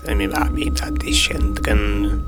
mi var videre til kjentgen.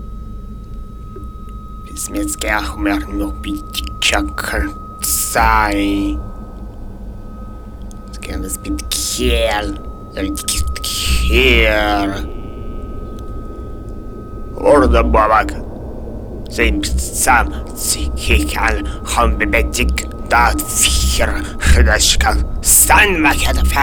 Hvis vi skal mer nok bytte kjøkken seg, skal vi spille kjel, eller kjel. Orada babak, sen sam sikikal han bebetik da fir hıdaşkal san vakada fa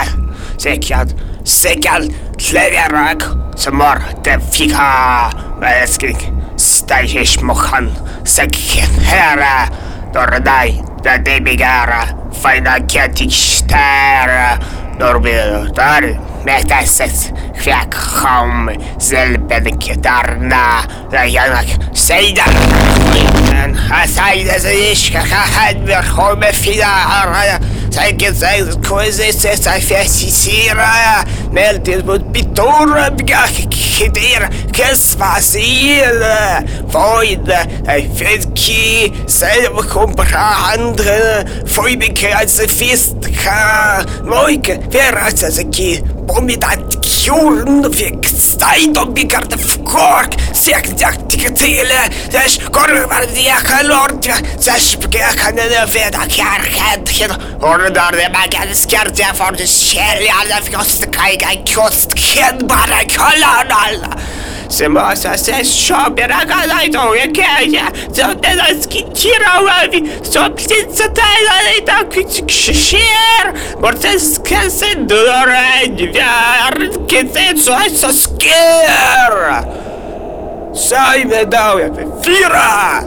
sekal kleverak samar de fika veskik stajesz mochan sekera dorday da debigara fajna kietik stara dorbitar mehtaset kwiak hom zelbedik darna rajanak sejda hasajda zejszka hahad verchome fida araya sajket zajt kozy sesa fiasisira meltis bud bitura bgach kidir kesvasil void fedki selb kompra andre foibike als fistka moike verasa zaki Pomidat kjorn fick stajt och byggarde fkork sekjaktige tele Zesh korvar diaka lord Zesh bgakane veda kjarkad Ordar de bagade skjartja for det kjäljarda fjostkajga kjost bara kolonal Semasa ses shobera galajto jekeja Zodena skitirawavi Soplitsa tajla kshir Bortes kese dored Kete så sker Sajme dałe fira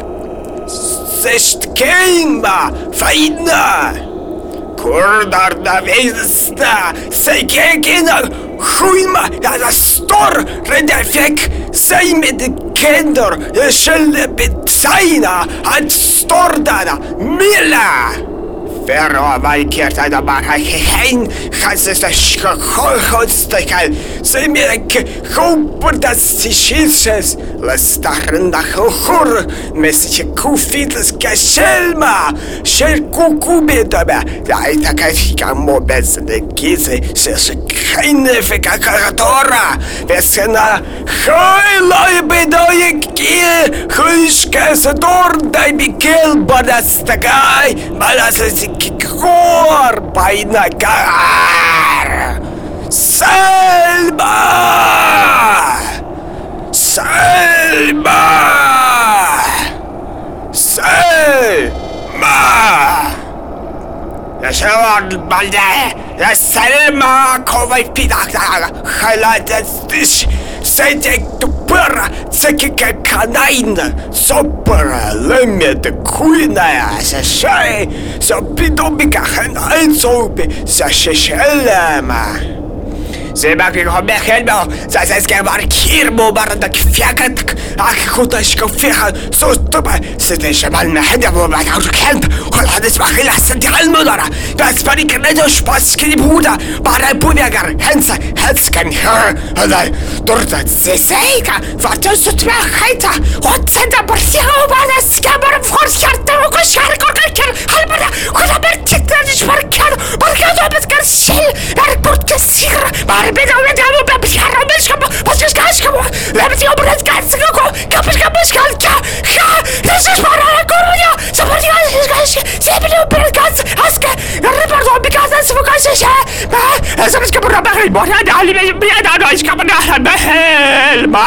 Sest keimba Fajna Kurdar da vejsta Sejkekina Sjujma Jada stor Redefek Sajme de kendor Själde betsajna Att stordana Milla Ferro vaikert ada baka hein Hasesta schkolhotstakal Semirek hopordas sishes La starnda hor Mesje kufitles kashelma Shel kukubetaba Daita kafika mobes de gize Ses keine feka karatora Vesena Hoi loi bedoye kie Hushkas dordai bikel badastagay Balas Kikor Bainagar Selma Selma Selma Jag kör balde Jag Selma kommer pidakta Haladas Sätek tupara Säkika kanaina Sopara Lemmet kuina Sashay Sopidobika Han sope Sasheshelama Sebakik habe helma Zaseske var kirbo bardak fiakat Akutashka fiha Sostuba Siteshamal mahda Bobat kent Hol hadis bakil Hassanti almudara Bas panik medo Spaskini Buda Bara bunagar Hensa Helskan Hada Durda Seseka Vartu sutma Haita Hotsenda Barsiha Bada Skabar Forskarta Kushar Korkar Halbara Kudaber Tiktadish Barkar Barkado Betkar Shil Barkut Sira Barbeda Wedamo Babishara Bishkamo Bashkashkamo Lemti Obret Katskako Kapishkabishkalka Ha This is Barana Koruya Somebody else Sebili Obret Kats Aske Reparto Bikatas Fukasha Sabis Kaburabari Borada Ali Biada Iskabana Helma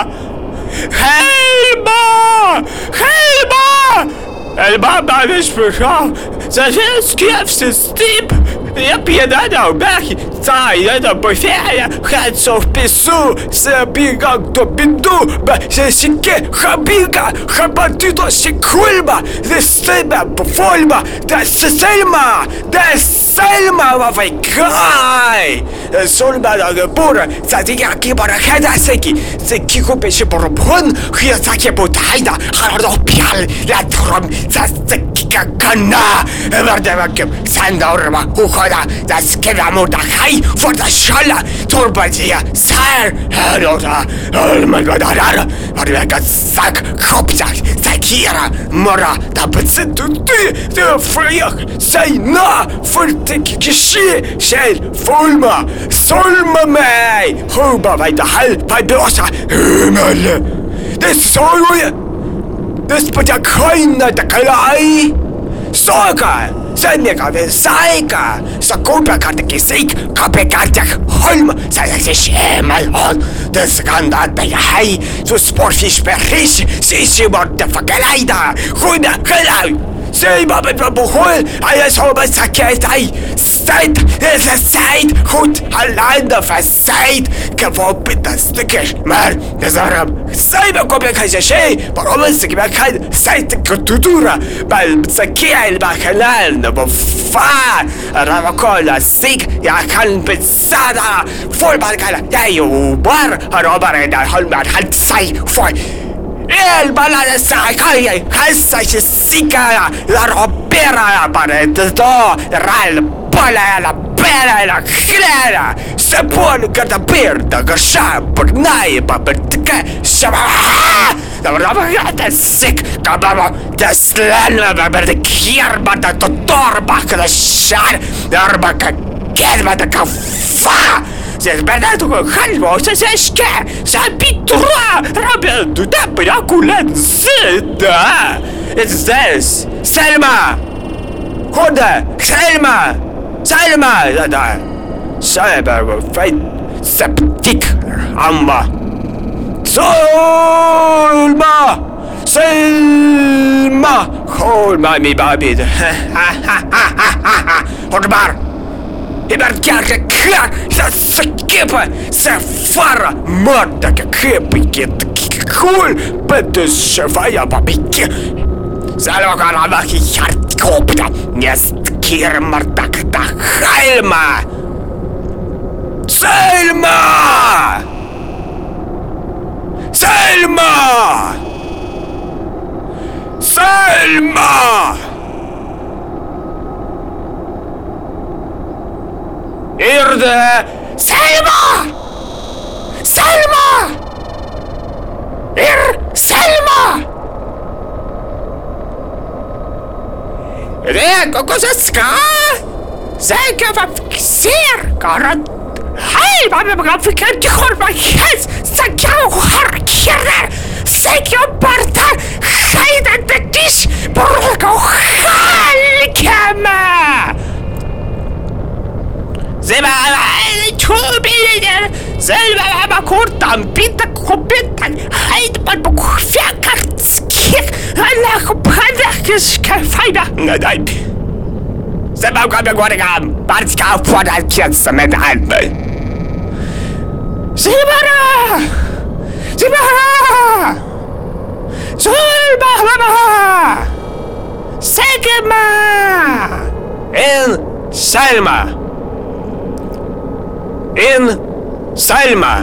Helma Helma Elba Babish Persham Zaviski Stip Piedada Beck Zaida Bofeia Hatsov Pesu Sabiga do Bindu Sesike Habiga Habatito Sekulba The Steba Folba The Selma The Selma Vavaikai Solba da Bora Zadiga Kibara Hadaseki Sekiko Peshe Borobon Hiatake Botaida Hardo Pial La Trom Zaseki Kana, Mardavakim, Sandorma, Ukoda, the Skivamuta Hai, for the Shala, Turbadia, Sire, Herota, oh my god, Arvega Sak, Kopzak, Sakira, Mora, Tapatsitu, the Freyak, say na, for Tikishi, Shell, Fulma, Solma May, Hoba by the Hal, by Dosa, this is all. This put a coin at the Kalai Soka, Seneca, Saika, Sakopa Katakisik, Kapekatak, Holm, Sayashi, on the Skanda, the High, to Sportfish Perish, Sisi, what the Fakalaida, Huda, Kalau. Say, Baba Hole, I saw a Sakai, Side is a side, Hood, a line of a side, Kavo Peter Sticker, man, the Zarab, Cyber Copec has a shay, but almost the Kibakai, Side Kutura, by Sakia, Bacalan, number 5, a Ravacola, sick, Yakan Pizada, Full Bacala, Yayo, Bar, a robber and a Holman had sight for. El balada sakai, hasa sika, la robera para todo, ral, bola, la pera, la clara, se pone cada perda, gasha, burnai, babertica, shaba, la robera sick, cababa, the slana, baber, kierba, the torba, the shar, the arbaca, get the kafa. Sberdato con calvo, se esce, sapitura, rabendo da piraculenzida. It's this, Selma. Hoda, Selma, Selma, da. Cyber fight septic, amba. Selma, Selma, hold my me baby. Ha ha ha ha ha. Hodbar. Ibertjärke kär, sa skipa, sa fara, mörda kepikit, kul, betus shafaya babike. Salvakara vaki hjartkopta, njest kirmartakta, Helma! Selma! Selma! Selma! Irde! Selma! Selma! Selma! Reko, cosa ska? Säkert vad ser, karat. Hej, vad fick jag inte korva häst? Säkert och harkare. Säkert bara hejda det dish. Borga och halkama. Zeba, tubiler. Selva var kortan, pita kopitan. Hejd på fjäkartskir. Alla kopadakiska fajda. Nej. Zeba kommer gå igång. Bara ska få det känns som en handboll. Zebara! Zebara! Zebara! Segma! En Selma! En Selma!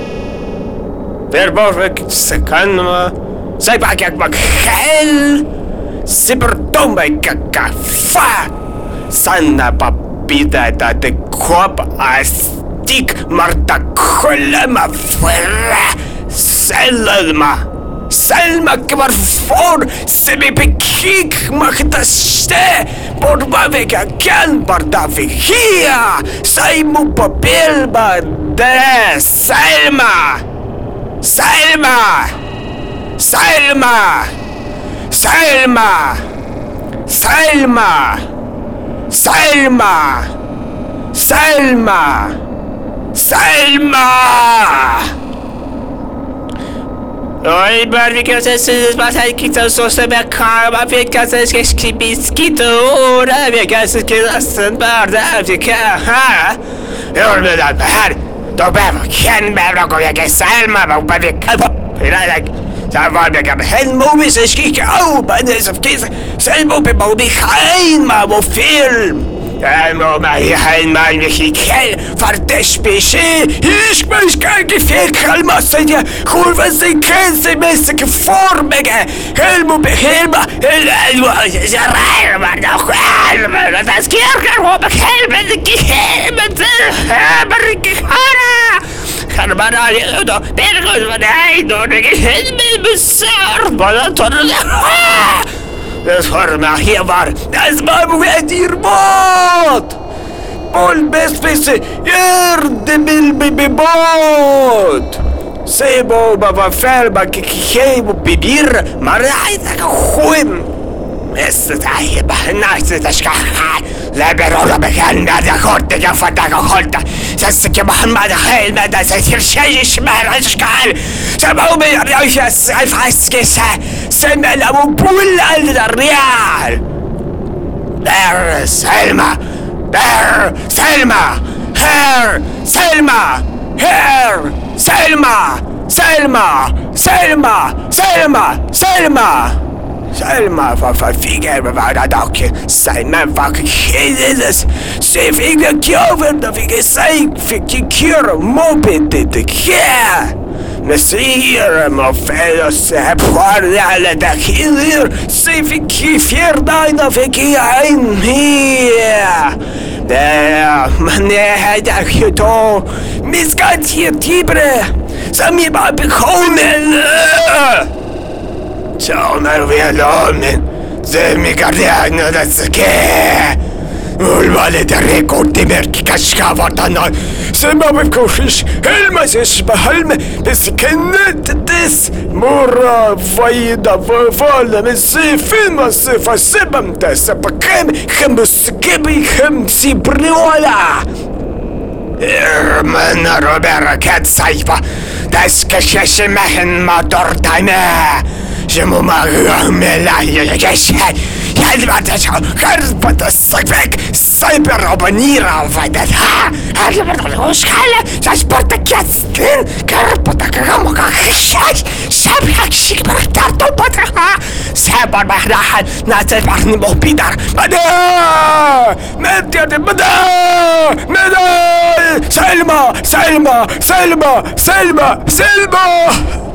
Verborg sekanma. Sei pak jak makhel. Sibertombe kakafa. Sanna papita da de kop a stik marta kolema fra. Selma. Selma kvar for semi bekik makta ste. Borba veka kan barda vehia. Sai mu papel ba de Selma. Selma! Selma! Selma! Selma! Selma! Selma! Selma! Oi, but because this is what I get so severe karma, because it's skibisquito, or because it's a bird of the car. You're not bad. Då behöver Ken behöver gå jag Selma och behöver kalpa. Så var det kan hen movies och skicka au på det som kis. Selma på bi hein ma på film. Ja, mo ma hein ma vi kikkel Verdeschpische, ich möchte gerne viel kalmasse die Kurve sie känse mäßige Formige. Helmo behelma, helmo, Reimer, doch Helmer, das Kirchenhof, Helmer, die Helmer, Helmer, Kara. Karmana, da, Bergus, nein, und ich Helmer, Besser, Balaton, das Horma hier war, das war mit ihr Mord. Bol bezpesi yerde bil bot. Sebo baba ferba que bu bibir marayda khuim. Estay bahnaise tashka. La berola bekanna da korte ya fata korta. Sesike Muhammed helme da sesir şey işmer işgal. Sabah bir yaşa sayfas kese. Sen la bu bul al real. Der Selma. There, Selma! Here, Selma! Here, Selma! Selma! Selma! Selma! Selma! Selma var figer var da dock. Selma var kids. Se figer kjover da figer sig fick kjör moped det kjär. Nasir ma felos alla da kilir. Se fick fjärdaina fick ein hier. Men hade ju då miskat hier tibre. Som jag bara bekommen. Så när vi är lånen. Så mycket gärna det ska. Ulvale der rekord i merk kaska vartana. Sen bara košiš helma seš bahalme. Bes kennet des mora vajda vala men se filma se fa sebam da se pa kem hem skebi hem si briola. Men Robert kat sayfa. Das kaşeşe mehen ma dortayme. Jemu ma gmela yaşay. Helvete så helvete svek cyber abonnera vadet ha helvete hoskalle så sporta kasten karpata kamoka khshay sabhak shikbartar topata ha sabar bahrahan natel bahni mohbidar bada bada Selma Selma Selma Selma Selma